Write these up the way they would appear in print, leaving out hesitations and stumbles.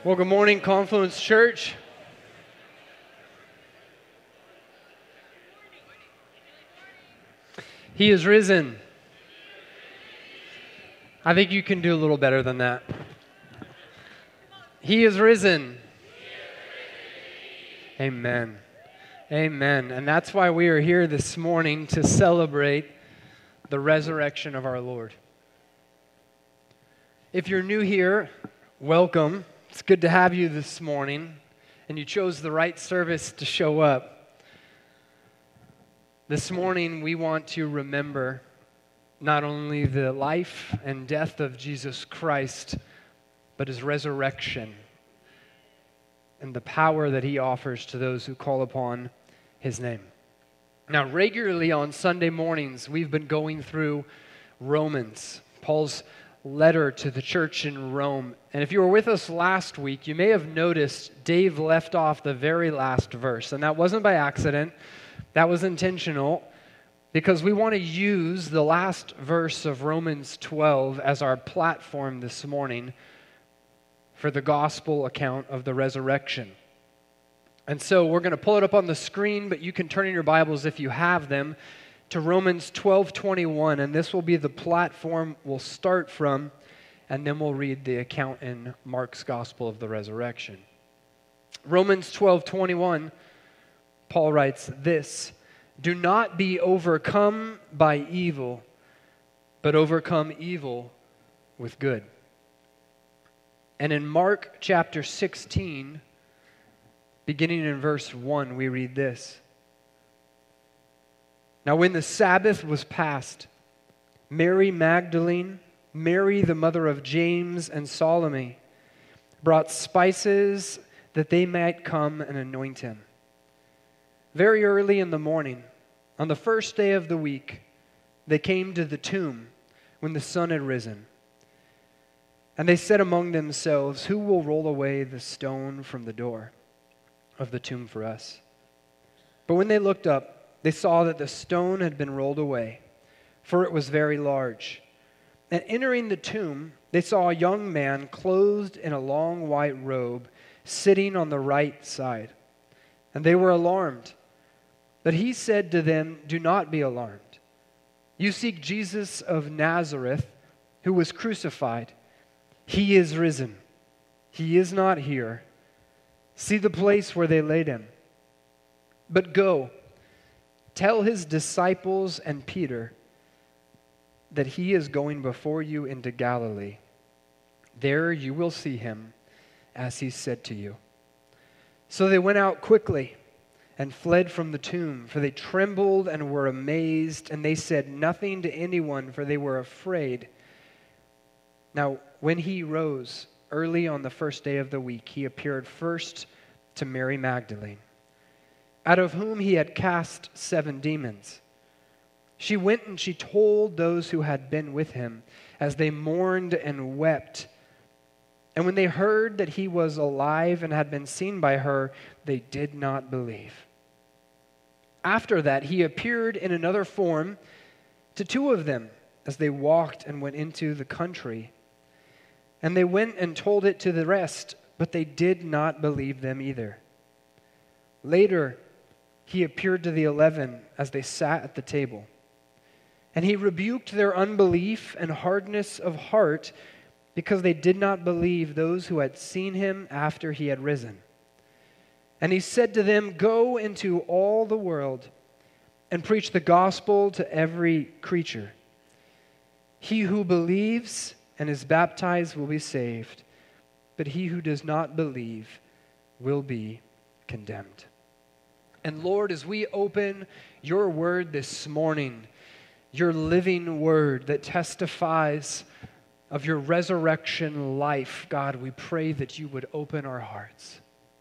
Well, good morning, Confluence Church. He is risen. I think you can do a little better than that. He is risen. Amen. Amen. And that's why we are here this morning to celebrate the resurrection of our Lord. If you're new here, welcome. It's good to have you this morning, and you chose the right service to show up. This morning, we want to remember not only the life and death of Jesus Christ, but his resurrection and the power that he offers to those who call upon his name. Now, regularly on Sunday mornings, we've been going through Romans, Paul's letter to the church in Rome. And if you were with us last week, you may have noticed Dave left off the very last verse. And that wasn't by accident. That was intentional, because we want to use the last verse of Romans 12 as our platform this morning for the gospel account of the resurrection. And so we're going to pull it up on the screen, but you can turn in your Bibles if you have them to Romans 12:21, and this will be the platform we'll start from, and then we'll read the account in Mark's Gospel of the Resurrection. Romans 12:21, Paul writes this: "Do not be overcome by evil, but overcome evil with good." And in Mark chapter 16, beginning in verse 1, we read this: "Now when the Sabbath was past, Mary Magdalene, Mary the mother of James, and Salome brought spices that they might come and anoint him. Very early in the morning, on the first day of the week, they came to the tomb when the sun had risen. And they said among themselves, 'Who will roll away the stone from the door of the tomb for us?' But when they looked up, they saw that the stone had been rolled away, for it was very large. And entering the tomb, they saw a young man clothed in a long white robe, sitting on the right side. And they were alarmed. But he said to them, 'Do not be alarmed. You seek Jesus of Nazareth, who was crucified. He is risen. He is not here. See the place where they laid him. But go, tell his disciples and Peter that he is going before you into Galilee. There you will see him, as he said to you.' So they went out quickly and fled from the tomb, for they trembled and were amazed, and they said nothing to anyone, for they were afraid. Now, when he rose early on the first day of the week, he appeared first to Mary Magdalene, out of whom he had cast 7 demons. She went and she told those who had been with him, as they mourned and wept. And when they heard that he was alive and had been seen by her, they did not believe. After that, he appeared in another form to 2 of them, as they walked and went into the country. And they went and told it to the rest, but they did not believe them either. Later, he appeared to the 11 as they sat at the table. And he rebuked their unbelief and hardness of heart, because they did not believe those who had seen him after he had risen. And he said to them, 'Go into all the world and preach the gospel to every creature. He who believes and is baptized will be saved, but he who does not believe will be condemned.'" And Lord, as we open your word this morning, your living word that testifies of your resurrection life, God, we pray that you would open our hearts.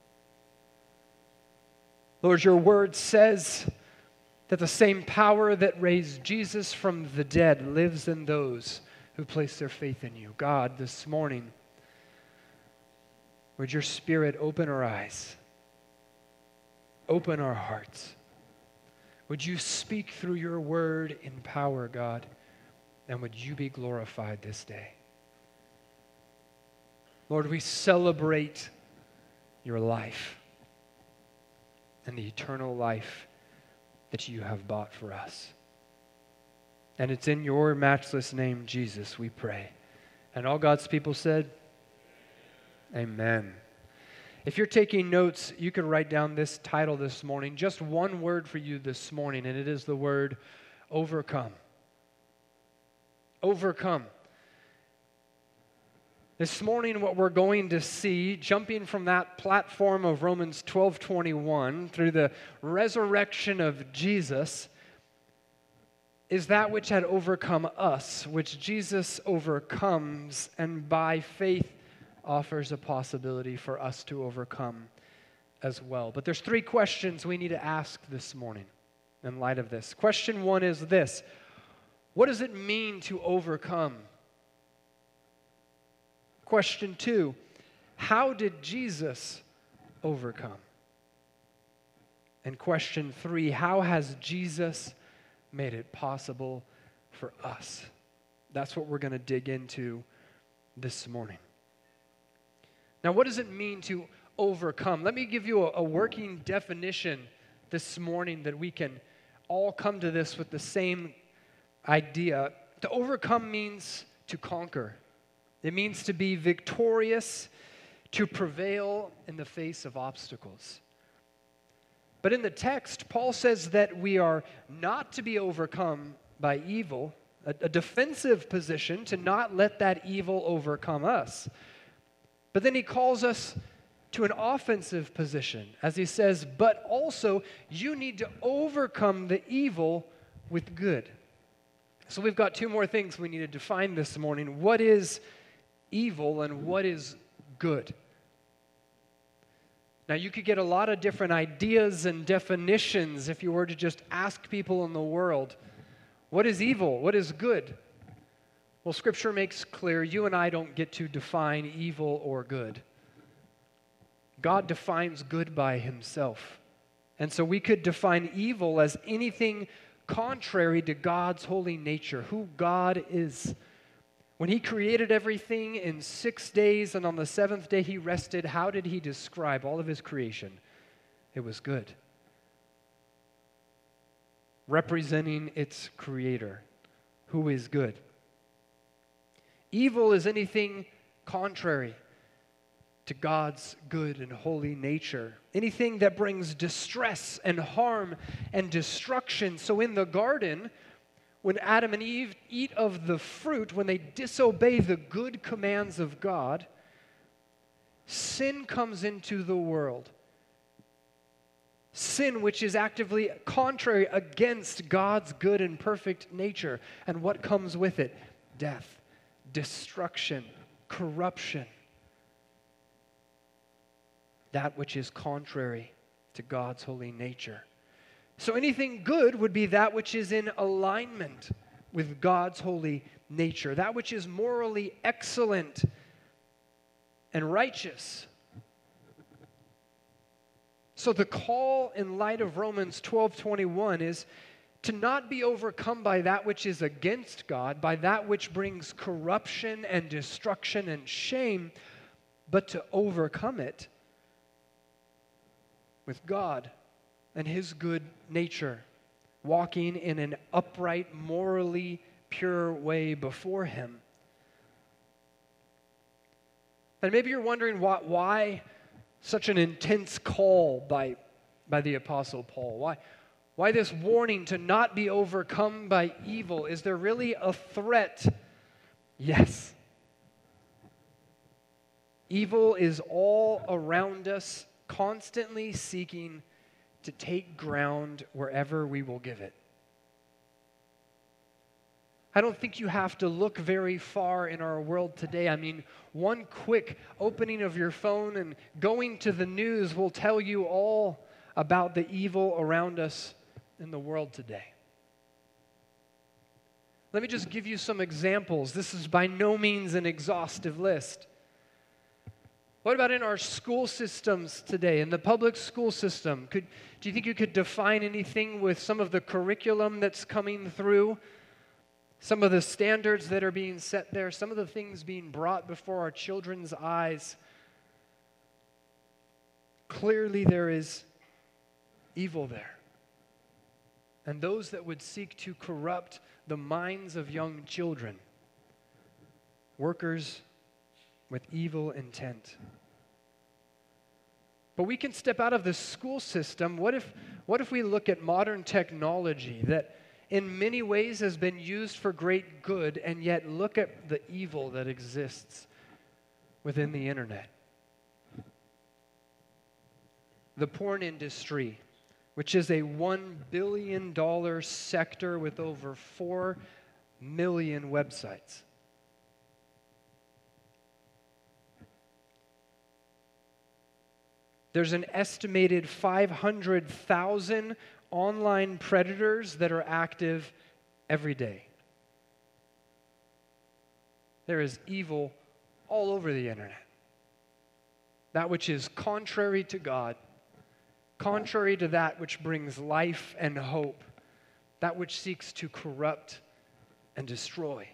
Lord, your word says that the same power that raised Jesus from the dead lives in those who place their faith in you. God, this morning, would your Spirit open our eyes, open our hearts. Would you speak through your word in power, God, and would you be glorified this day. Lord, we celebrate your life and the eternal life that you have bought for us. And it's in your matchless name, Jesus, we pray. And all God's people said, amen. If you're taking notes, you could write down this title this morning, just one word for you this morning, and it is the word overcome. Overcome. This morning, what we're going to see, jumping from that platform of Romans 12:21 through the resurrection of Jesus, is that which had overcome us, which Jesus overcomes, and by faith offers a possibility for us to overcome as well. But there's 3 questions we need to ask this morning in light of this. Question 1 is this: what does it mean to overcome? Question 2, how did Jesus overcome? And question 3, how has Jesus made it possible for us? That's what we're going to dig into this morning. Now, what does it mean to overcome? Let me give you a working definition this morning that we can all come to this with the same idea. To overcome means to conquer. It means to be victorious, to prevail in the face of obstacles. But in the text, Paul says that we are not to be overcome by evil, a defensive position to not let that evil overcome us. But then he calls us to an offensive position, as he says, but also you need to overcome the evil with good. So we've got 2 more things we need to define this morning. What is evil and what is good? Now, you could get a lot of different ideas and definitions if you were to just ask people in the world, what is evil? What is good? Well, Scripture makes clear you and I don't get to define evil or good. God defines good by himself. And so we could define evil as anything contrary to God's holy nature, who God is. When he created everything in 6 days and on the 7th day he rested, how did he describe all of his creation? It was good. Representing its creator, who is good. Evil is anything contrary to God's good and holy nature. Anything that brings distress and harm and destruction. So in the garden, when Adam and Eve eat of the fruit, when they disobey the good commands of God, sin comes into the world. Sin which is actively contrary against God's good and perfect nature. And what comes with it? Death, destruction, corruption. That which is contrary to God's holy nature. So anything good would be that which is in alignment with God's holy nature, that which is morally excellent and righteous. So the call in light of Romans 12:21 is to not be overcome by that which is against God, by that which brings corruption and destruction and shame, but to overcome it with God and his good nature, walking in an upright, morally pure way before him. And maybe you're wondering why such an intense call by the Apostle Paul? Why this warning to not be overcome by evil? Is there really a threat? Yes. Evil is all around us, constantly seeking to take ground wherever we will give it. I don't think you have to look very far in our world today. I mean, one quick opening of your phone and going to the news will tell you all about the evil around us in the world today. Let me just give you some examples. This is by no means an exhaustive list. What about in our school systems today, in the public school system? Do you think you could define anything with some of the curriculum that's coming through? some of the standards that are being set there, some of the things being brought before our children's eyes. Clearly there is evil there. And those that would seek to corrupt the minds of young children, workers with evil intent. But we can step out of the school system. What if we look at modern technology that in many ways has been used for great good, and yet look at the evil that exists within the internet? The porn industry, which is a $1 billion sector with over 4 million websites. There's an estimated 500,000 online predators that are active every day. There is evil all over the internet. That which is contrary to God, contrary to that which brings life and hope, that which seeks to corrupt and destroy.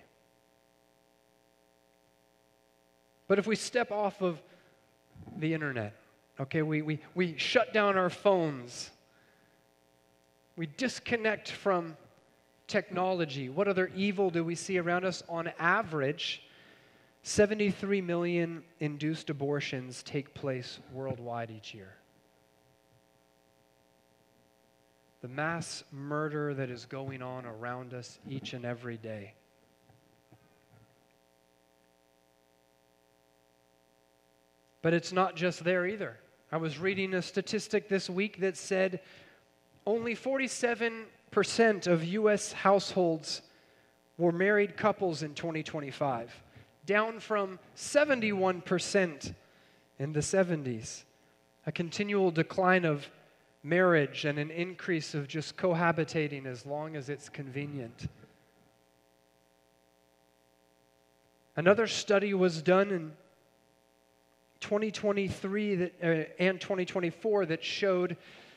But if we step off of the internet, okay, we shut down our phones, we disconnect from technology, what other evil do we see around us? On average, 73 million induced abortions take place worldwide each year. The mass murder that is going on around us each and every day. But it's not just there either. I was reading a statistic this week that said only 47% of U.S. households were married couples in 2025, down from 71% in the 70s. A continual decline of marriage and an increase of just cohabitating as long as it's convenient. Another study was done in 2023 and 2024 that showed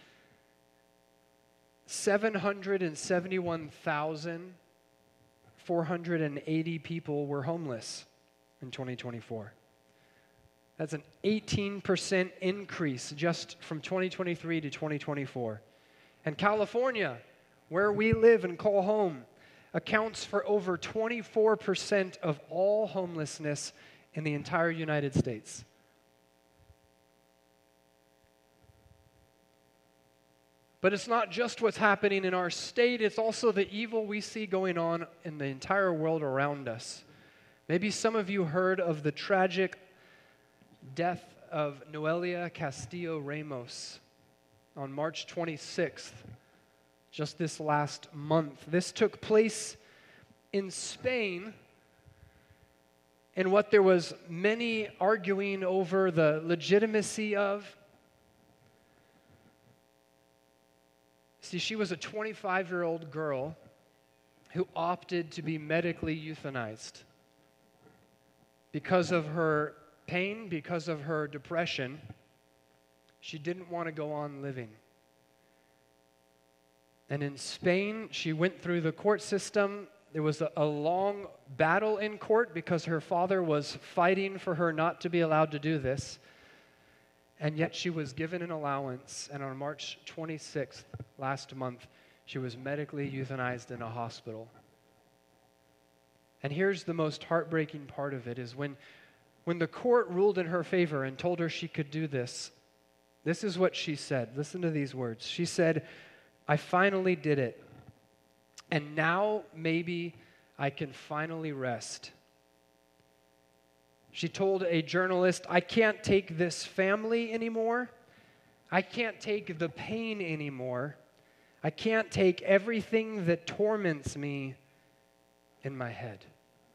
771,480 people were homeless in 2024. That's an 18% increase just from 2023 to 2024. And California, where we live and call home, accounts for over 24% of all homelessness in the entire United States. But it's not just what's happening in our state, it's also the evil we see going on in the entire world around us. Maybe some of you heard of the tragic death of Noelia Castillo Ramos on March 26th, just this last month. This took place in Spain, in what there was many arguing over the legitimacy of. See, she was a 25-year-old girl who opted to be medically euthanized because of her pain, because of her depression. She didn't want to go on living. And in Spain, she went through the court system. There was a long battle in court because her father was fighting for her not to be allowed to do this. And yet she was given an allowance, and on March 26th, last month, she was medically euthanized in a hospital. And here's the most heartbreaking part of it, is when the court ruled in her favor and told her she could do this, this is what she said. Listen to these words. She said, "I finally did it, and now maybe I can finally rest." She told a journalist, "I can't take this family anymore. I can't take the pain anymore. I can't take everything that torments me in my head."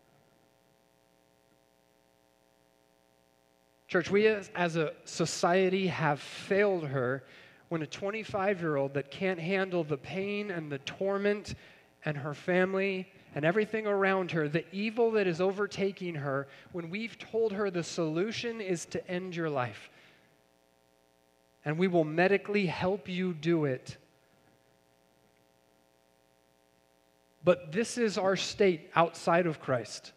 Church, we as a society have failed her when a 25-year-old that can't handle the pain and the torment and her family and everything around her, the evil that is overtaking her, when we've told her the solution is to end your life, and we will medically help you do it. But this is our state outside of Christ,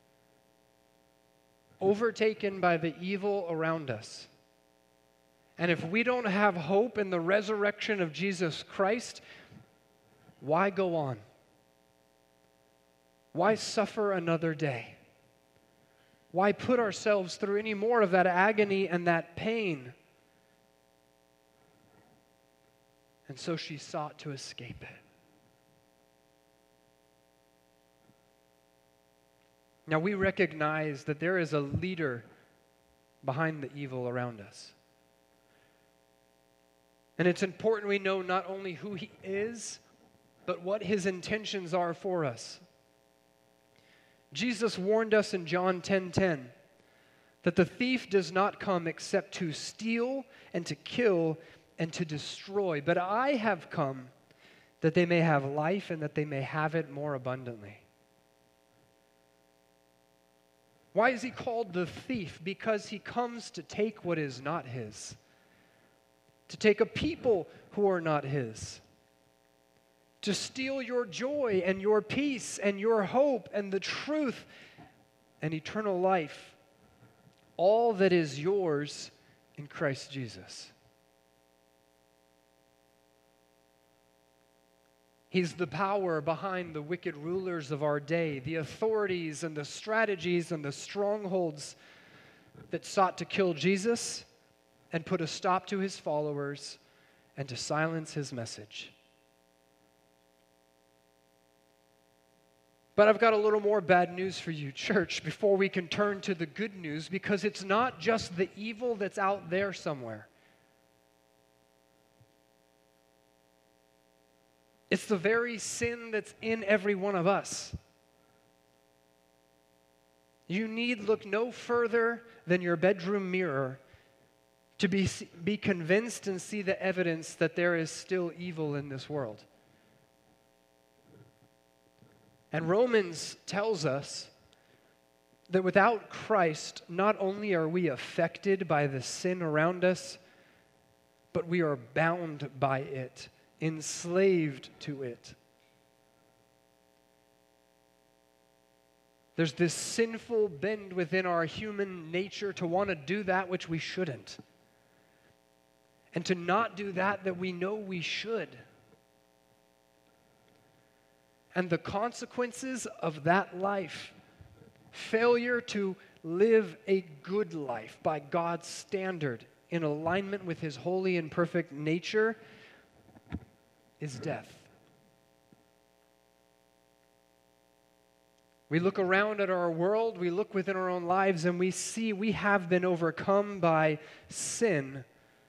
overtaken by the evil around us. And if we don't have hope in the resurrection of Jesus Christ, why go on? Why suffer another day? Why put ourselves through any more of that agony and that pain? And so she sought to escape it. Now we recognize that there is a leader behind the evil around us. And it's important we know not only who he is, but what his intentions are for us. Jesus warned us in John 10:10 that the thief does not come except to steal and to kill and to destroy. But I have come that they may have life and that they may have it more abundantly. Why is he called the thief? Because he comes to take what is not his, to take a people who are not his, to steal your joy and your peace and your hope and the truth and eternal life, all that is yours in Christ Jesus. He's the power behind the wicked rulers of our day, the authorities and the strategies and the strongholds that sought to kill Jesus and put a stop to his followers and to silence his message. But I've got a little more bad news for you, church, before we can turn to the good news, because it's not just the evil that's out there somewhere. It's the very sin that's in every one of us. You need look no further than your bedroom mirror to be convinced and see the evidence that there is still evil in this world. And Romans tells us that without Christ, not only are we affected by the sin around us, but we are bound by it, enslaved to it. There's this sinful bend within our human nature to want to do that which we shouldn't, and to not do that we know we should. And the consequences of that life, failure to live a good life by God's standard in alignment with his holy and perfect nature, is death. We look around at our world, we look within our own lives, and we see we have been overcome by sin.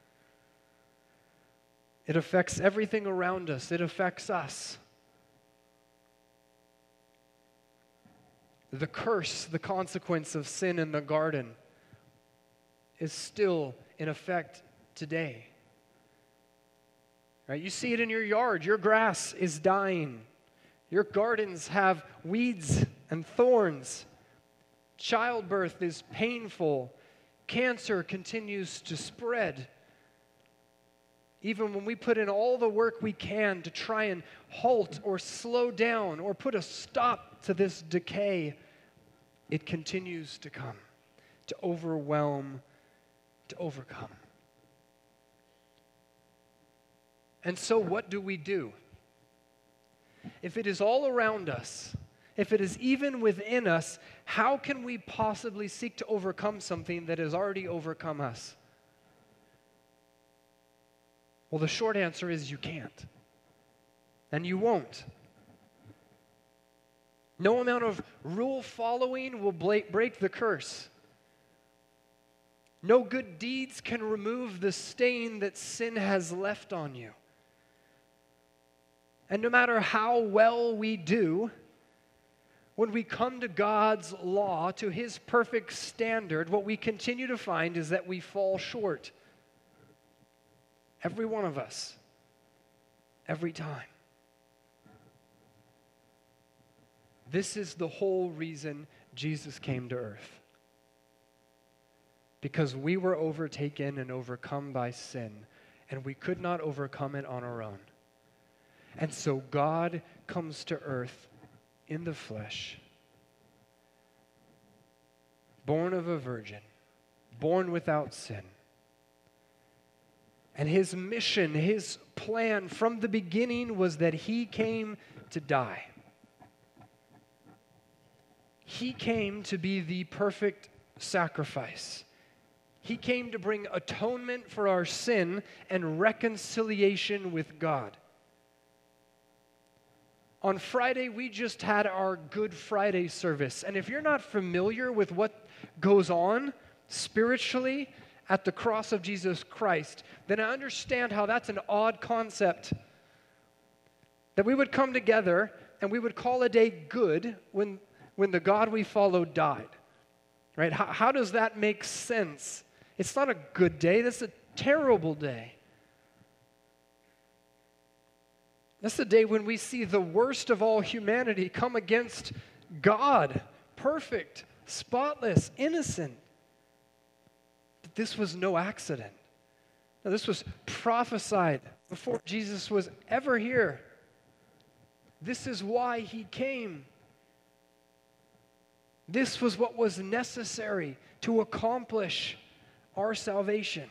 It affects everything around us. It affects us. The curse, the consequence of sin in the garden, is still in effect today. Right? You see it in your yard. Your grass is dying. Your gardens have weeds and thorns. Childbirth is painful. Cancer continues to spread. Even when we put in all the work we can to try and halt or slow down or put a stop to this decay, it continues to come, to overwhelm, to overcome. And so what do we do? If it is all around us, if it is even within us, how can we possibly seek to overcome something that has already overcome us? Well, the short answer is you can't. And you won't. No amount of rule following will break the curse. No good deeds can remove the stain that sin has left on you. And no matter how well we do, when we come to God's law, to his perfect standard, what we continue to find is that we fall short. Every one of us. Every time. This is the whole reason Jesus came to earth. Because we were overtaken and overcome by sin, and we could not overcome it on our own. And so God comes to earth in the flesh, born of a virgin, born without sin. And his mission, his plan from the beginning was that he came to die. He came to be the perfect sacrifice. He came to bring atonement for our sin and reconciliation with God. On Friday, we just had our Good Friday service. And if you're not familiar with what goes on spiritually at the cross of Jesus Christ, then I understand how that's an odd concept. That we would come together and we would call a day good when the God we follow died. Right? How does that make sense? It's not a good day. That's a terrible day. That's the day when we see the worst of all humanity come against God, perfect, spotless, innocent. But this was no accident. Now, this was prophesied before Jesus was ever here. This is why he came. This was what was necessary to accomplish our salvation.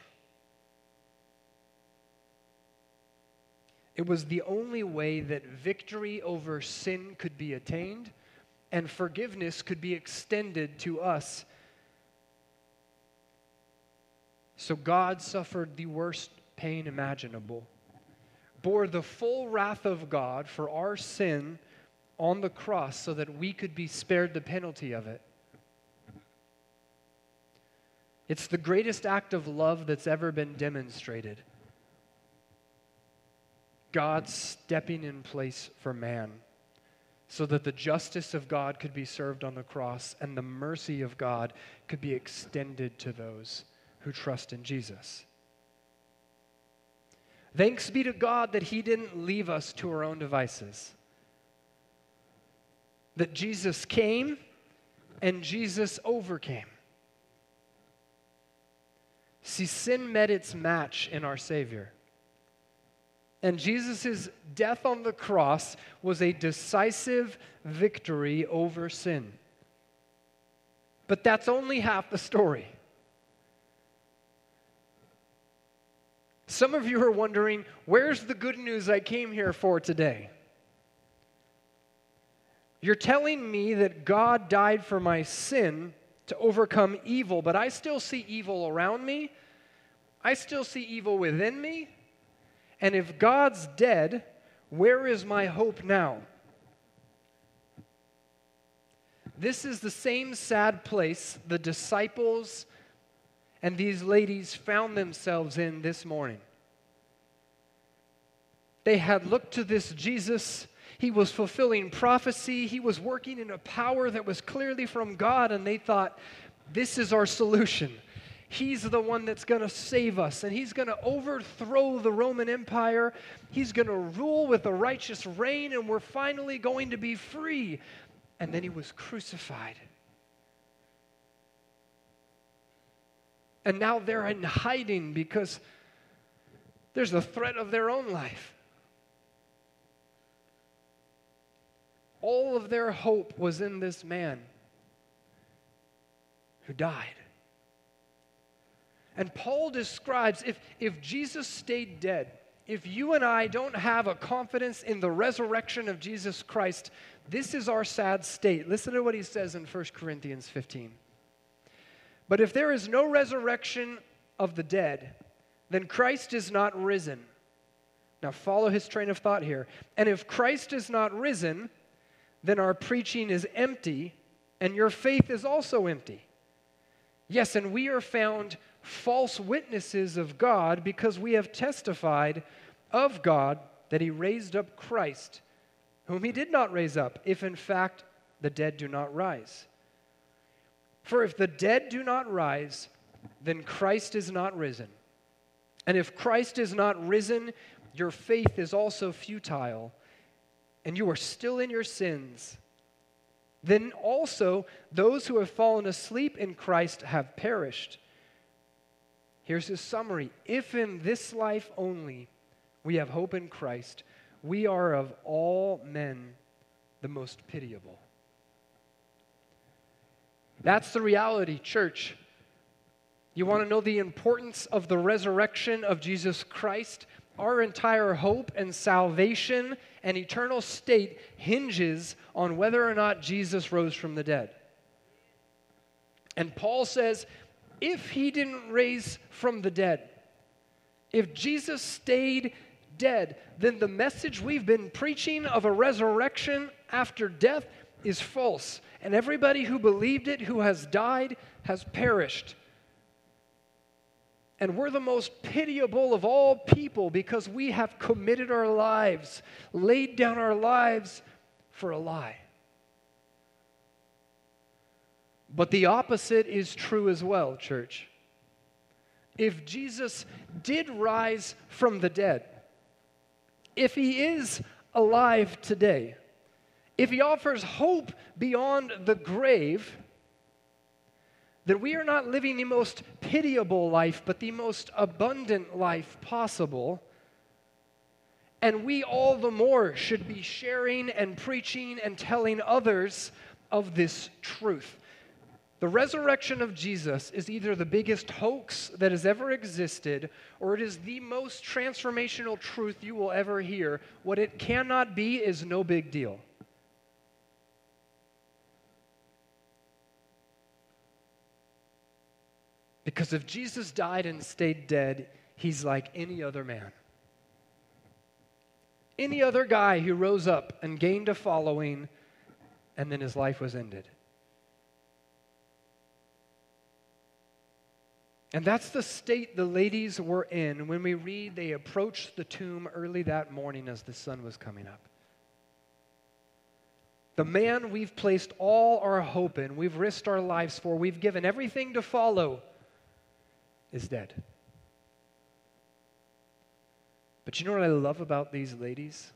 It was the only way that victory over sin could be attained and forgiveness could be extended to us. So God suffered the worst pain imaginable, bore the full wrath of God for our sin on the cross so that we could be spared the penalty of it. It's the greatest act of love that's ever been demonstrated. God stepping in place for man so that the justice of God could be served on the cross and the mercy of God could be extended to those who trust in Jesus. Thanks be to God that he didn't leave us to our own devices. That Jesus came and Jesus overcame. See, sin met its match in our Savior. And Jesus' death on the cross was a decisive victory over sin. But that's only half the story. Some of you are wondering, where's the good news I came here for today? You're telling me that God died for my sin to overcome evil, but I still see evil around me. I still see evil within me. And if God's dead, where is my hope now? This is the same sad place the disciples and these ladies found themselves in this morning. They had looked to this Jesus. He was fulfilling prophecy. He was working in a power that was clearly from God, and they thought, this is our solution. He's the one that's going to save us, and he's going to overthrow the Roman Empire. He's going to rule with a righteous reign, and we're finally going to be free. And then he was crucified. And now they're in hiding because there's the threat of their own life. All of their hope was in this man who died. And Paul describes if Jesus stayed dead, if you and I don't have a confidence in the resurrection of Jesus Christ, this is our sad state. Listen to what he says in 1 Corinthians 15. But if there is no resurrection of the dead, then Christ is not risen. Now follow his train of thought here. And if Christ is not risen, then our preaching is empty, and your faith is also empty. Yes, and we are found false witnesses of God because we have testified of God that he raised up Christ, whom he did not raise up, if in fact the dead do not rise. For if the dead do not rise, then Christ is not risen. And if Christ is not risen, your faith is also futile, and you are still in your sins. Then also those who have fallen asleep in Christ have perished. Here's his summary. If in this life only we have hope in Christ, we are of all men the most pitiable. That's the reality, church. You want to know the importance of the resurrection of Jesus Christ? Our entire hope and salvation and eternal state hinges on whether or not Jesus rose from the dead. And Paul says, if he didn't raise from the dead, if Jesus stayed dead, then the message we've been preaching of a resurrection after death is false. And everybody who believed it, who has died, has perished. And we're the most pitiable of all people because we have committed our lives, laid down our lives for a lie. But the opposite is true as well, church. If Jesus did rise from the dead, if he is alive today, if he offers hope beyond the grave, then we are not living the most pitiable life, but the most abundant life possible. And we all the more should be sharing and preaching and telling others of this truth. The resurrection of Jesus is either the biggest hoax that has ever existed, or it is the most transformational truth you will ever hear. What it cannot be is no big deal. Because if Jesus died and stayed dead, he's like any other man. Any other guy who rose up and gained a following, and then his life was ended. And that's the state the ladies were in when we read they approached the tomb early that morning as the sun was coming up. The man we've placed all our hope in, we've risked our lives for, we've given everything to follow, is dead. But you know what I love about these ladies?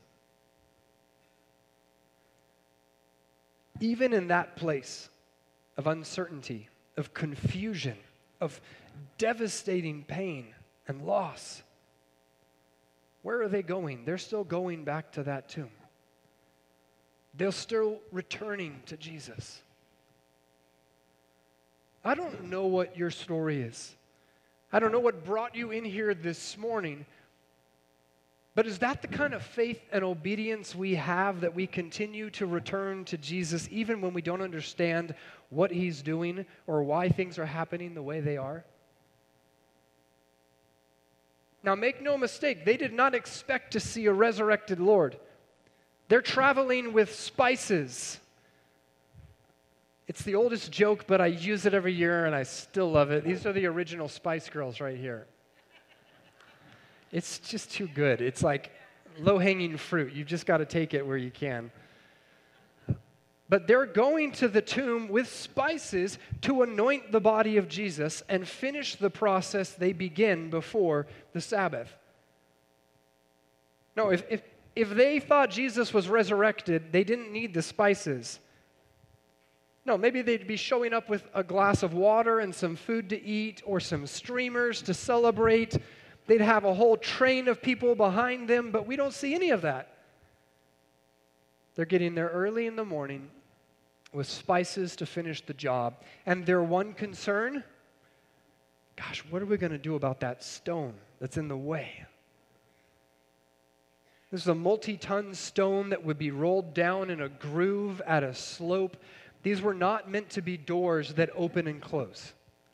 Even in that place of uncertainty, of confusion, of devastating pain and loss, where are they going? They're still going back to that tomb. They're still returning to Jesus. I don't know what your story is. I don't know what brought you in here this morning, but is that the kind of faith and obedience we have, that we continue to return to Jesus even when we don't understand what he's doing or why things are happening the way they are? Now, make no mistake, they did not expect to see a resurrected Lord. They're traveling with spices. It's the oldest joke, but I use it every year and I still love it. These are the original Spice Girls right here. It's just too good. It's like low-hanging fruit. You've just got to take it where you can. But they're going to the tomb with spices to anoint the body of Jesus and finish the process they begin before the Sabbath. No, if they thought Jesus was resurrected, they didn't need the spices. No, maybe they'd be showing up with a glass of water and some food to eat or some streamers to celebrate. They'd have a whole train of people behind them, but we don't see any of that. They're getting there early in the morning with spices to finish the job. And their one concern, gosh, what are we going to do about that stone that's in the way? This is a multi-ton stone that would be rolled down in a groove at a slope. These were not meant to be doors that open and close.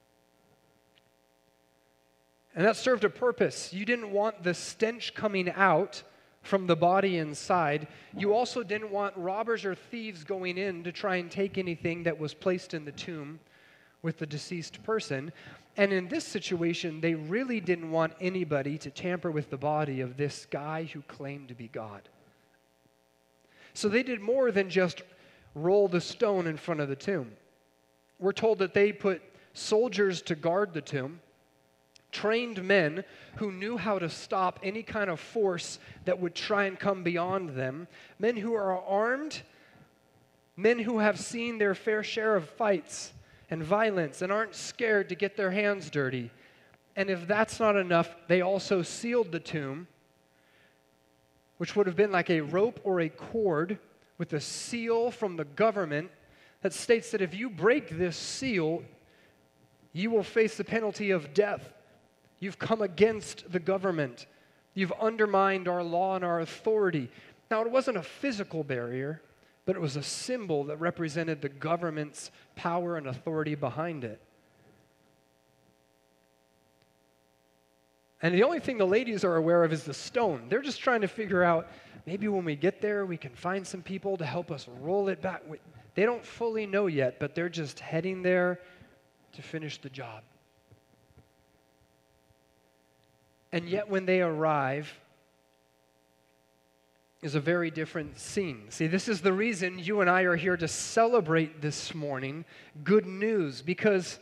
And that served a purpose. You didn't want the stench coming out from the body inside. You also didn't want robbers or thieves going in to try and take anything that was placed in the tomb with the deceased person. And in this situation, they really didn't want anybody to tamper with the body of this guy who claimed to be God. So they did more than just roll the stone in front of the tomb. We're told that they put soldiers to guard the tomb, trained men who knew how to stop any kind of force that would try and come beyond them, men who are armed, men who have seen their fair share of fights and violence and aren't scared to get their hands dirty. And if that's not enough, they also sealed the tomb, which would have been like a rope or a cord with a seal from the government that states that if you break this seal, you will face the penalty of death. You've come against the government. You've undermined our law and our authority. Now, it wasn't a physical barrier, but it was a symbol that represented the government's power and authority behind it. And the only thing the ladies are aware of is the stone. They're just trying to figure out, maybe when we get there, we can find some people to help us roll it back. They don't fully know yet, but they're just heading there to finish the job. And yet when they arrive, is a very different scene. See, this is the reason you and I are here to celebrate this morning good news, because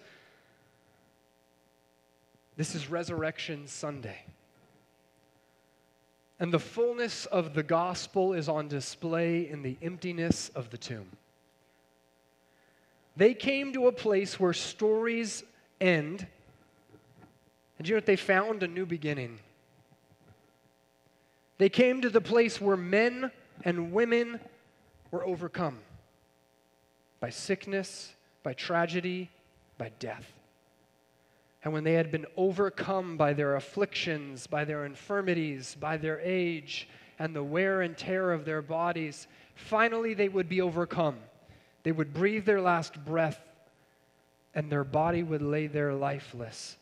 this is Resurrection Sunday. And the fullness of the gospel is on display in the emptiness of the tomb. They came to a place where stories end, and you know what they found? A new beginning. They came to the place where men and women were overcome by sickness, by tragedy, by death. And when they had been overcome by their afflictions, by their infirmities, by their age, and the wear and tear of their bodies, finally they would be overcome. They would breathe their last breath, and their body would lay there lifeless.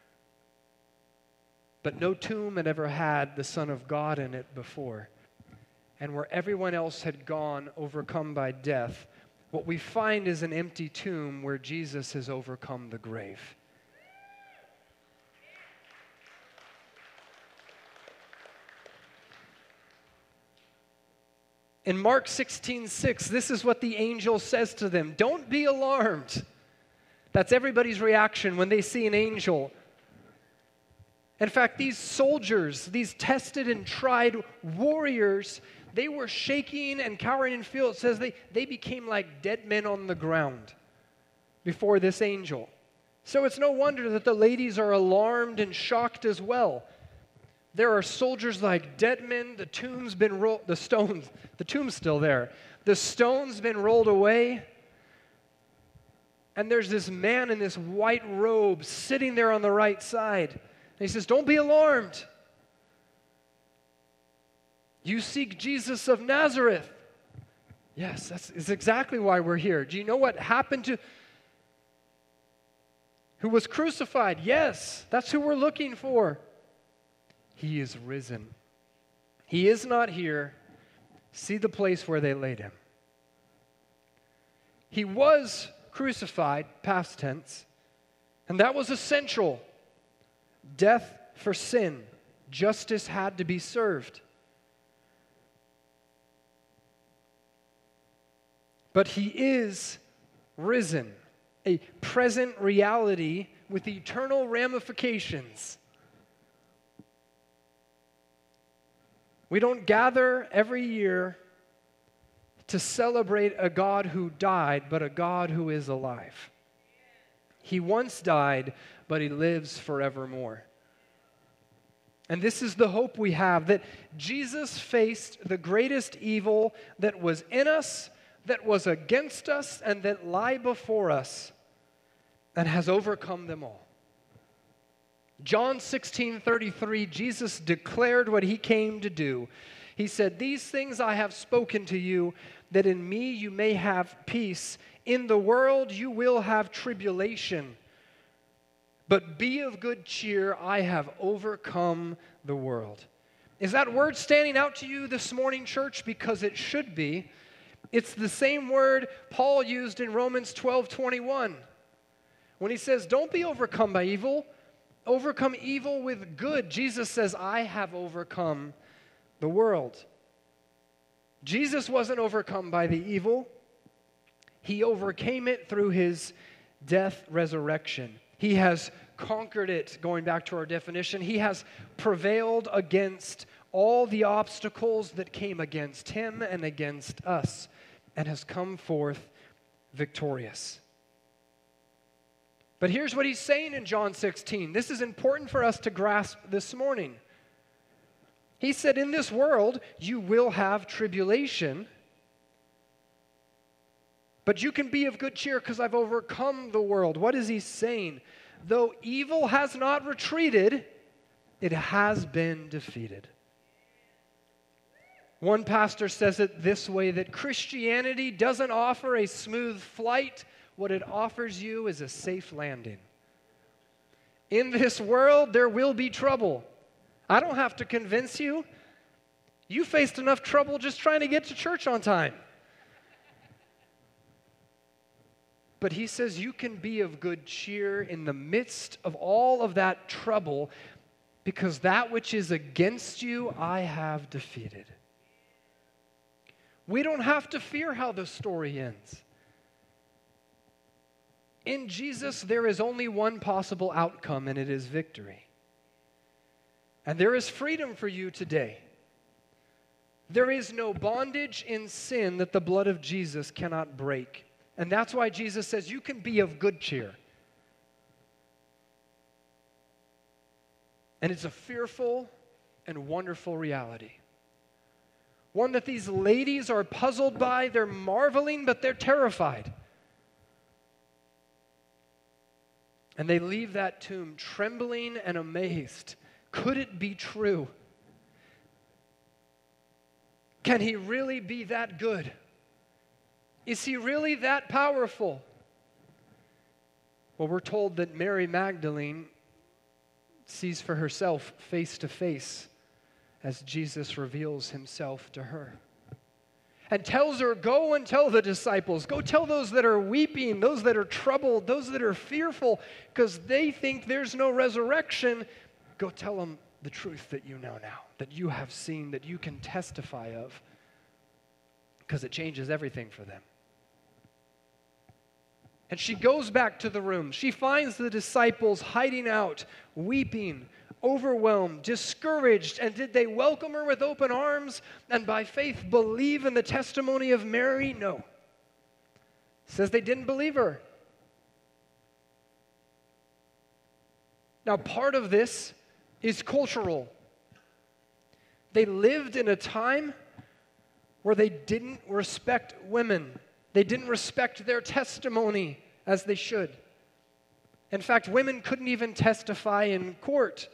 But no tomb had ever had the Son of God in it before. And where everyone else had gone overcome by death, what we find is an empty tomb where Jesus has overcome the grave. In Mark 16:6, this is what the angel says to them. Don't be alarmed. That's everybody's reaction when they see an angel. In fact, these soldiers, these tested and tried warriors, they were shaking and cowering in fear. It says they became like dead men on the ground before this angel. So it's no wonder that the ladies are alarmed and shocked as well. There are soldiers like dead men. The tomb's been rolled, the tomb's still there. The stone's been rolled away. And there's this man in this white robe sitting there on the right side. And he says, don't be alarmed. You seek Jesus of Nazareth. Yes, that's exactly why we're here. Do you know what happened to who was crucified? Yes, that's who we're looking for. He is risen. He is not here. See the place where they laid him. He was crucified, past tense, and that was essential. Death for sin. Justice had to be served. But he is risen, a present reality with eternal ramifications. We don't gather every year to celebrate a God who died, but a God who is alive. He once died, but he lives forevermore. And this is the hope we have, that Jesus faced the greatest evil that was in us, that was against us, and that lie before us, and has overcome them all. John 16:33, Jesus declared what he came to do. He said, "These things I have spoken to you, that in me you may have peace. In the world you will have tribulation. But be of good cheer, I have overcome the world." Is that word standing out to you this morning, church? Because it should be. It's the same word Paul used in Romans 12:21. When he says, don't be overcome by evil, overcome evil with good. Jesus says, I have overcome the world. Jesus wasn't overcome by the evil. He overcame it through his death, resurrection. He has conquered it, going back to our definition. He has prevailed against all the obstacles that came against him and against us, and has come forth victorious. But here's what he's saying in John 16. This is important for us to grasp this morning. He said, in this world, you will have tribulation, But you can be of good cheer because I've overcome the world. What is he saying? Though evil has not retreated, it has been defeated. One pastor says it this way, that Christianity doesn't offer a smooth flight. What it offers you is a safe landing. In this world, there will be trouble. I don't have to convince you. You faced enough trouble just trying to get to church on time. But he says you can be of good cheer in the midst of all of that trouble, because that which is against you, I have defeated. We don't have to fear how the story ends. In Jesus, there is only one possible outcome, and it is victory. And there is freedom for you today. There is no bondage in sin that the blood of Jesus cannot break. And that's why Jesus says you can be of good cheer. And it's a fearful and wonderful reality. One that these ladies are puzzled by. They're marveling, but they're terrified. And they leave that tomb trembling and amazed. Could it be true? Can he really be that good? Is he really that powerful? Well, we're told that Mary Magdalene sees for herself face to face as Jesus reveals himself to her. And tells her, go and tell the disciples. Go tell those that are weeping, those that are troubled, those that are fearful, because they think there's no resurrection. Go tell them the truth that you know now, that you have seen, that you can testify of, because it changes everything for them. And she goes back to the room. She finds the disciples hiding out, weeping, overwhelmed, discouraged. And did they welcome her with open arms and by faith believe in the testimony of Mary? No. It says they didn't believe her. Now, part of this is cultural. They lived in a time where they didn't respect women. They didn't respect their testimony as they should. In fact, women couldn't even testify in court.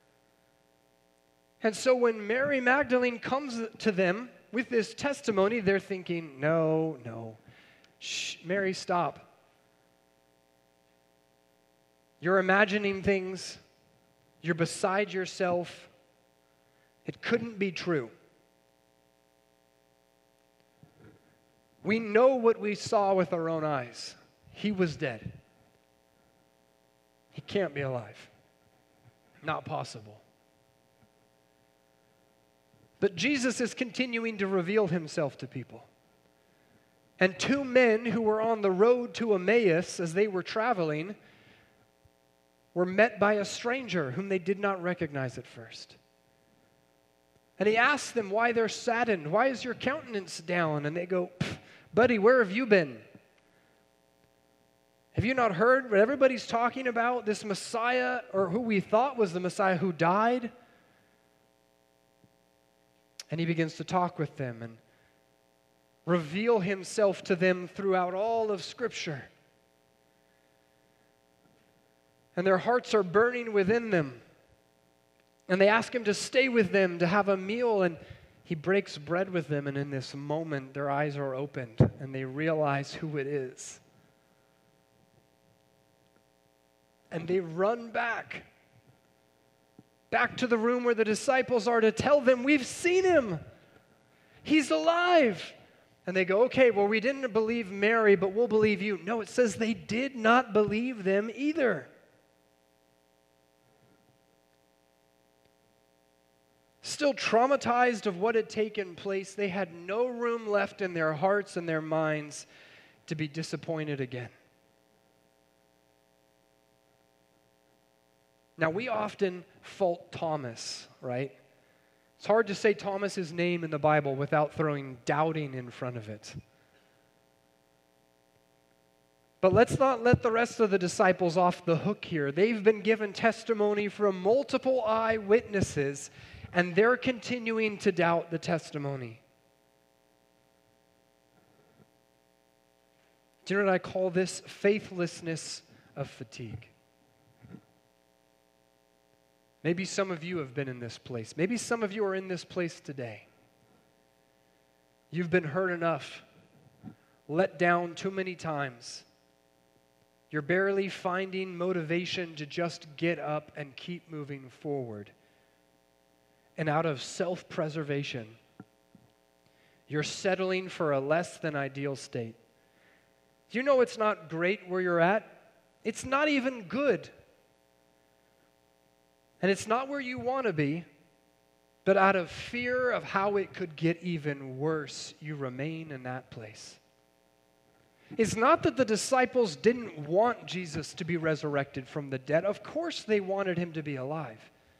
And so when Mary Magdalene comes to them with this testimony, they're thinking, no. Shh, Mary, stop. You're imagining things. You're beside yourself. It couldn't be true. We know what we saw with our own eyes. He was dead. He can't be alive. Not possible. But Jesus is continuing to reveal himself to people. And two men who were on the road to Emmaus as they were traveling were met by a stranger whom they did not recognize at first. And he asked them why they're saddened. Why is your countenance down? And they go, buddy, where have you been? Have you not heard what everybody's talking about? This Messiah, or who we thought was the Messiah who died? And he begins to talk with them and reveal himself to them throughout all of Scripture. And their hearts are burning within them. And they ask him to stay with them, to have a meal, and he breaks bread with them, and in this moment, their eyes are opened, and they realize who it is. And they run back to the room where the disciples are to tell them, we've seen him. He's alive. And they go, okay, well, we didn't believe Mary, but we'll believe you. No, it says they did not believe them either. Still traumatized of what had taken place, they had no room left in their hearts and their minds to be disappointed again. Now, we often fault Thomas, right? It's hard to say Thomas's name in the Bible without throwing doubting in front of it. But let's not let the rest of the disciples off the hook here. They've been given testimony from multiple eyewitnesses, and they're continuing to doubt the testimony. Do you know what I call this? Faithlessness of fatigue. Maybe some of you have been in this place. Maybe some of you are in this place today. You've been hurt enough, let down too many times. You're barely finding motivation to just get up and keep moving forward. And out of self-preservation, you're settling for a less than ideal state. Do you know it's not great where you're at? It's not even good. And it's not where you want to be, but out of fear of how it could get even worse, you remain in that place. It's not that the disciples didn't want Jesus to be resurrected from the dead. Of course they wanted him to be alive.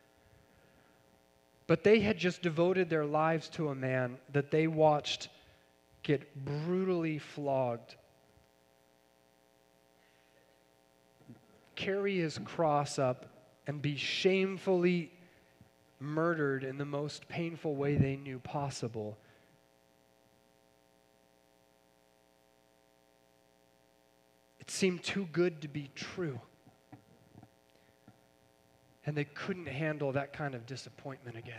But they had just devoted their lives to a man that they watched get brutally flogged, carry his cross up, and be shamefully murdered in the most painful way they knew possible. It seemed too good to be true. And they couldn't handle that kind of disappointment again.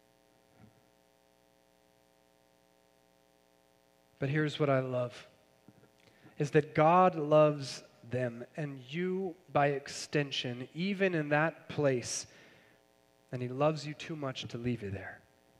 But here's what I love, is that God loves them, and you by extension, even in that place, and he loves you too much to leave you there.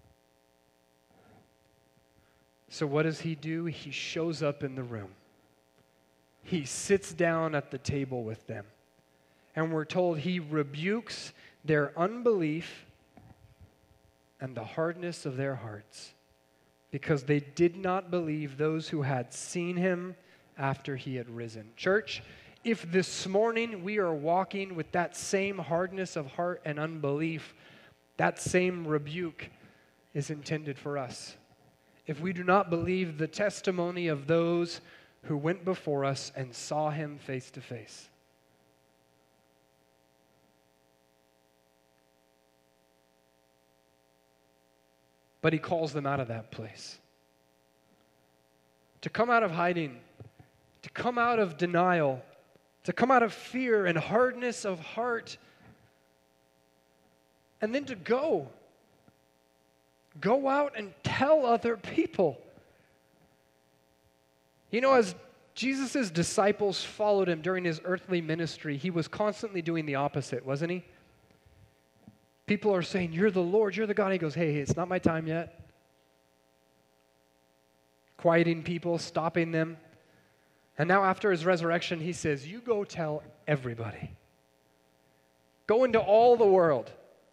So what does he do? He shows up in the room. He sits down at the table with them. And we're told he rebukes their unbelief and the hardness of their hearts, because they did not believe those who had seen him after he had risen. Church, if this morning we are walking with that same hardness of heart and unbelief, that same rebuke is intended for us. If we do not believe the testimony of those who went before us and saw him face to face. But he calls them out of that place. To come out of hiding, to come out of denial, to come out of fear and hardness of heart, and then to go. Go out and tell other people. You know, as Jesus' disciples followed him during his earthly ministry, he was constantly doing the opposite, wasn't he? People are saying, "You're the Lord, you're the God." And he goes, hey, it's not my time yet. Quieting people, stopping them. And now after his resurrection, he says, you go tell everybody. Go into all the world.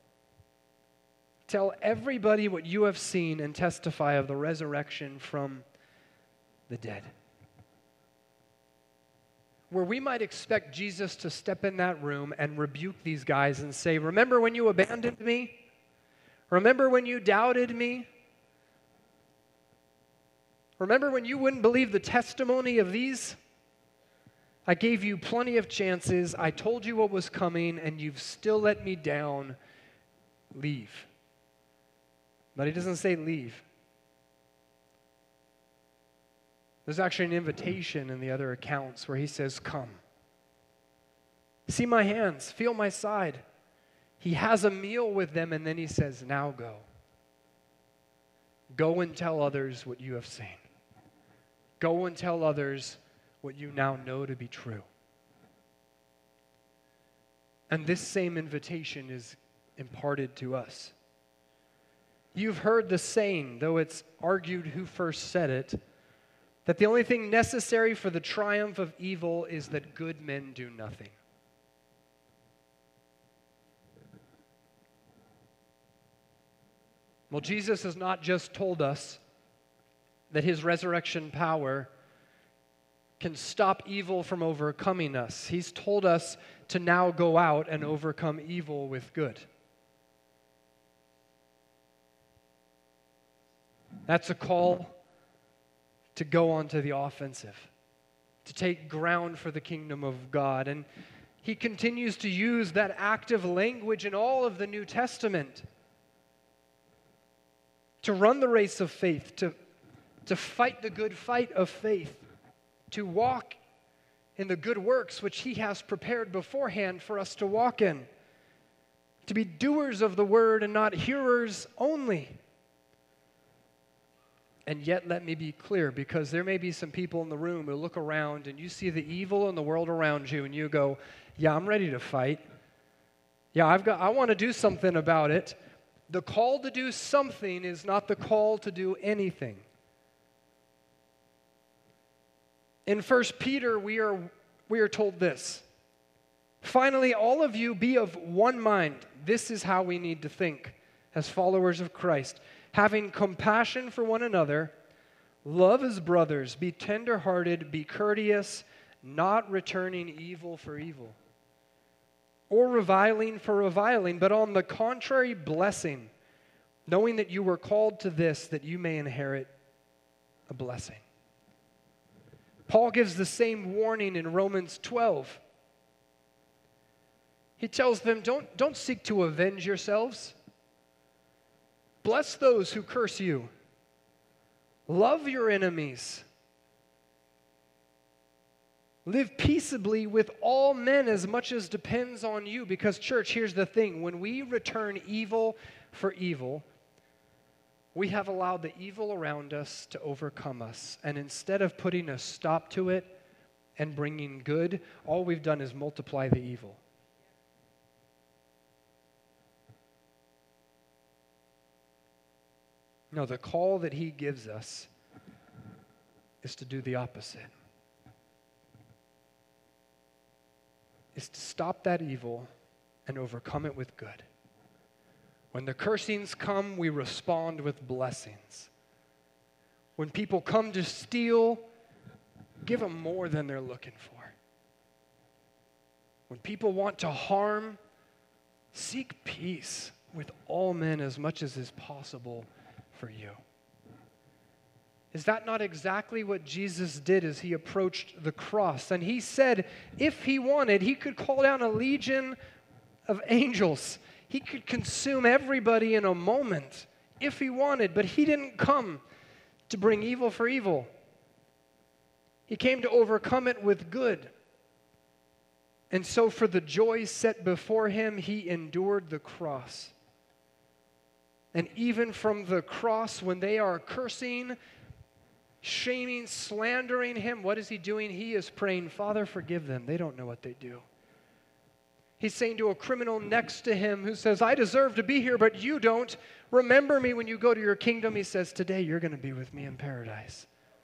Tell everybody what you have seen and testify of the resurrection from the dead. Where we might expect Jesus to step in that room and rebuke these guys and say, remember when you abandoned me? Remember when you doubted me? Remember when you wouldn't believe the testimony of these? I gave you plenty of chances. I told you what was coming, and you've still let me down. Leave. But he doesn't say leave. There's actually an invitation in the other accounts where he says, come. See my hands, feel my side. He has a meal with them, and then he says, now go. Go and tell others what you have seen. Go and tell others what you now know to be true. And this same invitation is imparted to us. You've heard the saying, though it's argued who first said it, that the only thing necessary for the triumph of evil is that good men do nothing. Well, Jesus has not just told us that his resurrection power can stop evil from overcoming us. He's told us to now go out and overcome evil with good. That's a call to go onto the offensive, to take ground for the kingdom of God. And he continues to use that active language in all of the New Testament to run the race of faith, to fight the good fight of faith, to walk in the good works which he has prepared beforehand for us to walk in, to be doers of the word and not hearers only. And yet, let me be clear, because there may be some people in the room who look around and you see the evil in the world around you and you go, yeah, I'm ready to fight. Yeah, I want to do something about it. The call to do something is not the call to do anything. In 1 Peter, we are told this. Finally, all of you be of one mind. This is how we need to think as followers of Christ. Having compassion for one another, love as brothers, be tender-hearted, be courteous, not returning evil for evil, or reviling for reviling, but on the contrary, blessing, knowing that you were called to this, that you may inherit a blessing. Paul gives the same warning in Romans 12. He tells them, don't seek to avenge yourselves. Bless those who curse you. Love your enemies. Live peaceably with all men as much as depends on you. Because, church, here's the thing. When we return evil for evil, we have allowed the evil around us to overcome us. And instead of putting a stop to it and bringing good, all we've done is multiply the evil. No, the call that he gives us is to do the opposite. Is to stop that evil and overcome it with good. When the cursings come, we respond with blessings. When people come to steal, give them more than they're looking for. When people want to harm, seek peace with all men as much as is possible for you. Is that not exactly what Jesus did as he approached the cross? And he said, if he wanted, he could call down a legion of angels. He could consume everybody in a moment if he wanted, but he didn't come to bring evil for evil. He came to overcome it with good. And so for the joy set before him, he endured the cross. And even from the cross, when they are cursing, shaming, slandering him, what is he doing? He is praying, Father, forgive them. They don't know what they do. He's saying to a criminal next to him who says, I deserve to be here, but you don't. Remember me when you go to your kingdom. He says, today you're going to be with me in paradise.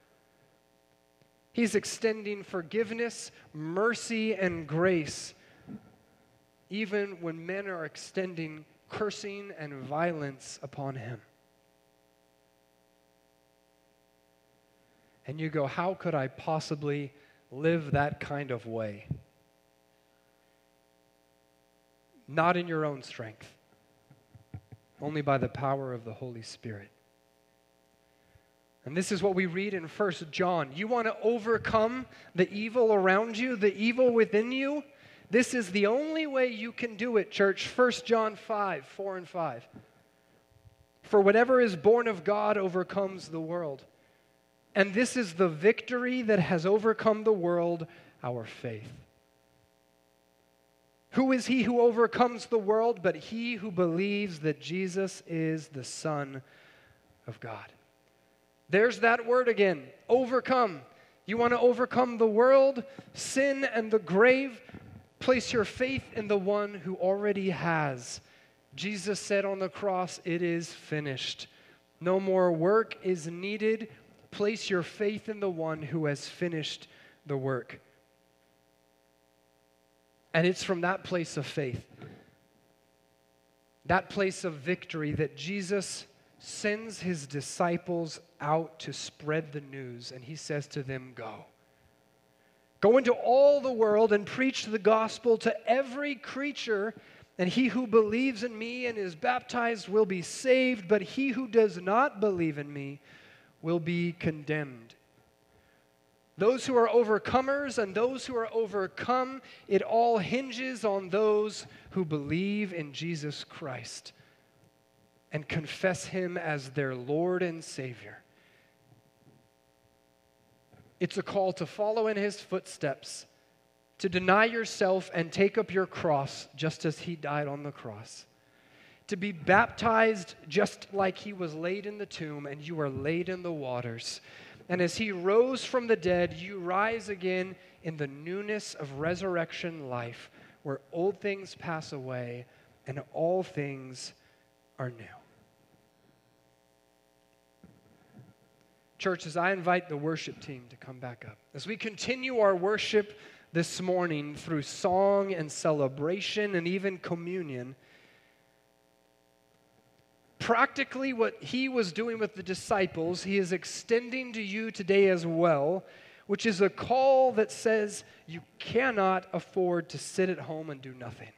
He's extending forgiveness, mercy, and grace, even when men are extending cursing and violence upon him. And you go, how could I possibly live that kind of way? Not in your own strength, only by the power of the Holy Spirit. And this is what we read in 1 John. You want to overcome the evil around you, the evil within you? This is the only way you can do it, church. 1 John 5, 4 and 5. For whatever is born of God overcomes the world. And this is the victory that has overcome the world, our faith. Who is he who overcomes the world but he who believes that Jesus is the Son of God? There's that word again, overcome. You want to overcome the world, sin, and the grave? Place your faith in the one who already has. Jesus said on the cross, it is finished. No more work is needed. Place your faith in the one who has finished the work. And it's from that place of faith, that place of victory, that Jesus sends his disciples out to spread the news. And he says to them, go. Go into all the world and preach the gospel to every creature, and he who believes in me and is baptized will be saved, but he who does not believe in me will be condemned. Those who are overcomers and those who are overcome, it all hinges on those who believe in Jesus Christ and confess him as their Lord and Savior. It's a call to follow in his footsteps to deny yourself and take up your cross just as he died on the cross, to be baptized just like he was laid in the tomb and you are laid in the waters. And as he rose from the dead, you rise again in the newness of resurrection life, where old things pass away and all things are new. Church, as I invite the worship team to come back up, as we continue our worship this morning through song and celebration and even communion, practically what he was doing with the disciples, he is extending to you today as well, which is a call that says you cannot afford to sit at home and do nothing.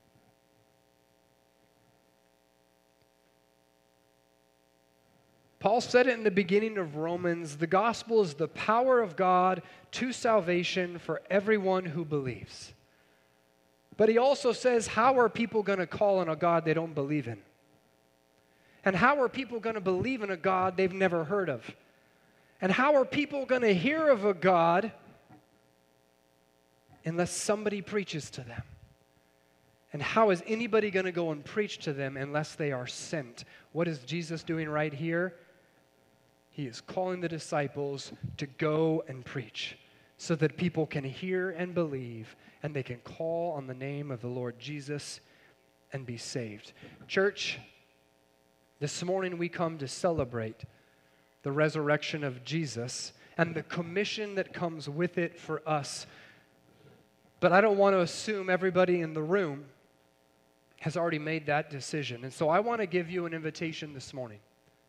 Paul said it in the beginning of Romans, the gospel is the power of God to salvation for everyone who believes. But he also says, how are people going to call on a God they don't believe in? And how are people going to believe in a God they've never heard of? And how are people going to hear of a God unless somebody preaches to them? And how is anybody going to go and preach to them unless they are sent? What is Jesus doing right here? He is calling the disciples to go and preach so that people can hear and believe and they can call on the name of the Lord Jesus and be saved. Church, this morning we come to celebrate the resurrection of Jesus and the commission that comes with it for us. But I don't want to assume everybody in the room has already made that decision. And so I want to give you an invitation this morning.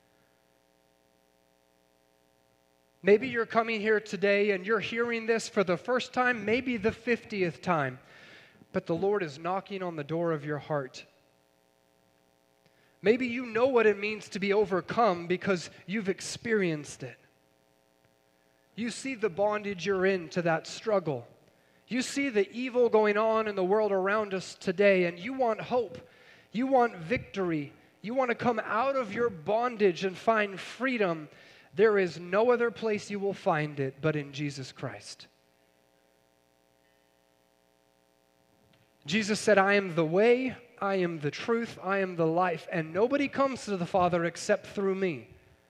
Maybe you're coming here today and you're hearing this for the first time, maybe the 50th time, but the Lord is knocking on the door of your heart. Maybe you know what it means to be overcome because you've experienced it. You see the bondage you're in to that struggle. You see the evil going on in the world around us today, and you want hope. You want victory. You want to come out of your bondage and find freedom. There is no other place you will find it but in Jesus Christ. Jesus said, I am the way, I am the truth, I am the life, and nobody comes to the Father except through me.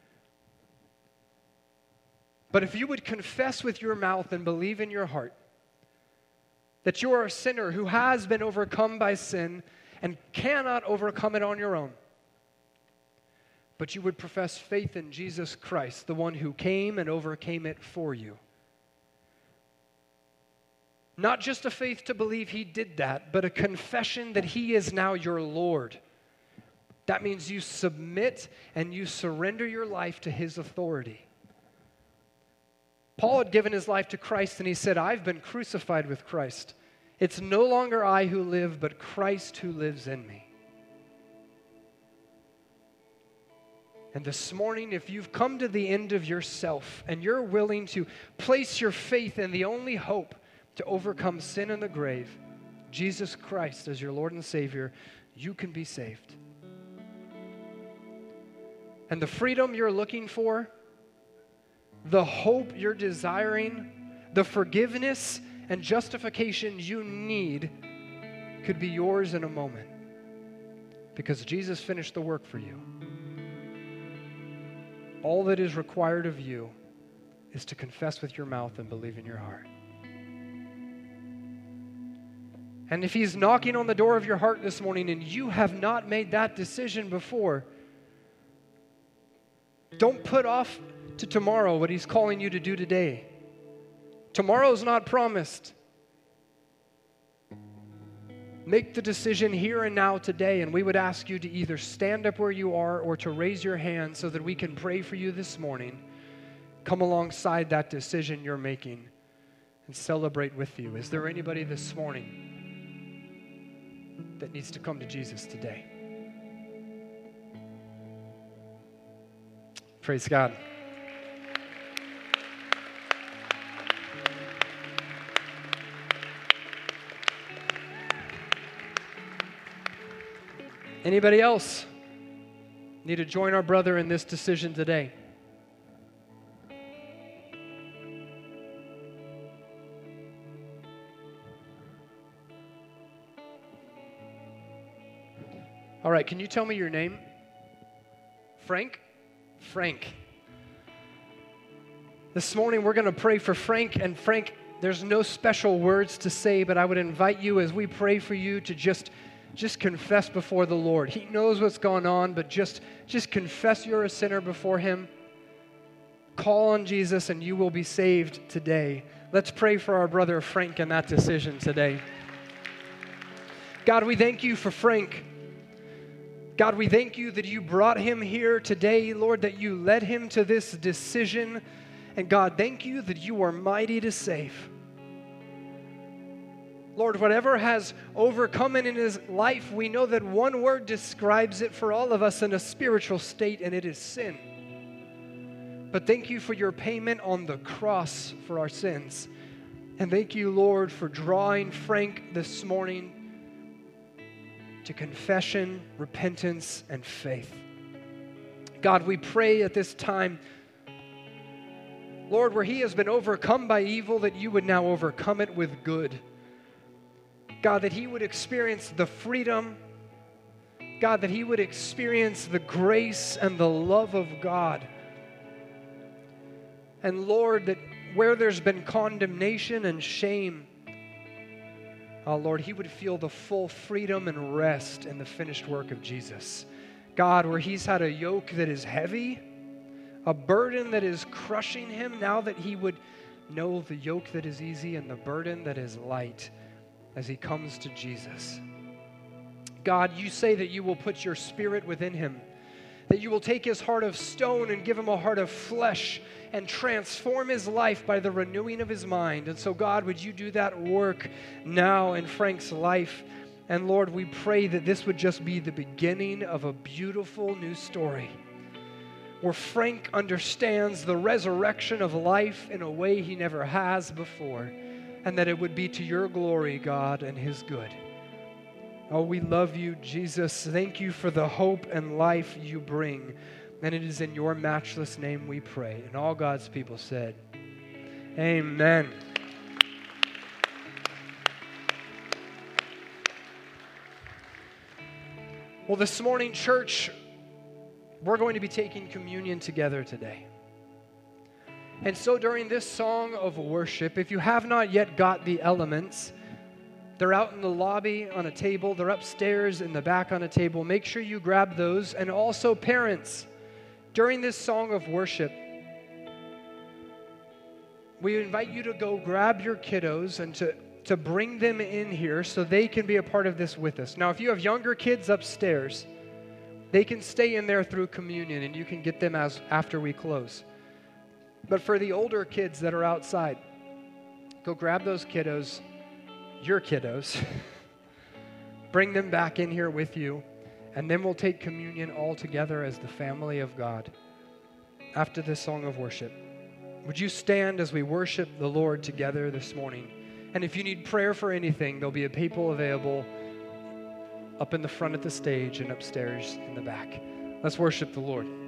But if you would confess with your mouth and believe in your heart that you are a sinner who has been overcome by sin and cannot overcome it on your own, but you would profess faith in Jesus Christ, the one who came and overcame it for you. Not just a faith to believe he did that, but a confession that he is now your Lord. That means you submit and you surrender your life to his authority. Paul had given his life to Christ and he said, I've been crucified with Christ. It's no longer I who live, but Christ who lives in me. And this morning, if you've come to the end of yourself and you're willing to place your faith in the only hope to overcome sin and the grave, Jesus Christ as your Lord and Savior, you can be saved. And the freedom you're looking for, the hope you're desiring, the forgiveness and justification you need could be yours in a moment because Jesus finished the work for you. All that is required of you is to confess with your mouth and believe in your heart. And if he's knocking on the door of your heart this morning and you have not made that decision before, don't put off to tomorrow what he's calling you to do today. Tomorrow's not promised. Make the decision here and now today, and we would ask you to either stand up where you are or to raise your hand so that we can pray for you this morning. Come alongside that decision you're making and celebrate with you. Is there anybody this morning that needs to come to Jesus today? Praise God. Anybody else need to join our brother in this decision today? All right, can you tell me your name? Frank? Frank. This morning we're going to pray for Frank, and Frank, there's no special words to say, but I would invite you as we pray for you to just confess before the Lord. He knows what's going on, but just confess you're a sinner before Him. Call on Jesus and you will be saved today. Let's pray for our brother Frank and that decision today. God, we thank you for Frank. God, we thank you that you brought him here today, Lord, that you led him to this decision. And God, thank you that you are mighty to save. Lord, whatever has overcome in his life, we know that one word describes it for all of us in a spiritual state, and it is sin. But thank you for your payment on the cross for our sins. And thank you, Lord, for drawing Frank this morning to confession, repentance, and faith. God, we pray at this time, Lord, where he has been overcome by evil, that you would now overcome it with good. God, that he would experience the freedom, God, that he would experience the grace and the love of God. And Lord, that where there's been condemnation and shame, oh Lord, he would feel the full freedom and rest in the finished work of Jesus. God, where he's had a yoke that is heavy, a burden that is crushing him, now that he would know the yoke that is easy and the burden that is light as he comes to Jesus. God, you say that you will put your spirit within him, that you will take his heart of stone and give him a heart of flesh and transform his life by the renewing of his mind. And so, God, would you do that work now in Frank's life? And Lord, we pray that this would just be the beginning of a beautiful new story where Frank understands the resurrection of life in a way he never has before, and that it would be to your glory, God, and his good. Oh, we love you, Jesus. Thank you for the hope and life you bring. And it is in your matchless name we pray. And all God's people said, amen. Well, this morning, church, we're going to be taking communion together today. And so during this song of worship, if you have not yet got the elements, they're out in the lobby on a table. They're upstairs in the back on a table. Make sure you grab those. And also, parents, during this song of worship, we invite you to go grab your kiddos and to bring them in here so they can be a part of this with us. Now, if you have younger kids upstairs, they can stay in there through communion, and you can get them after we close. But for the older kids that are outside, go grab those kiddos, your kiddos, bring them back in here with you, and then we'll take communion all together as the family of God after this song of worship. Would you stand as we worship the Lord together this morning? And if you need prayer for anything, there'll be a people available up in the front at the stage and upstairs in the back. Let's worship the Lord.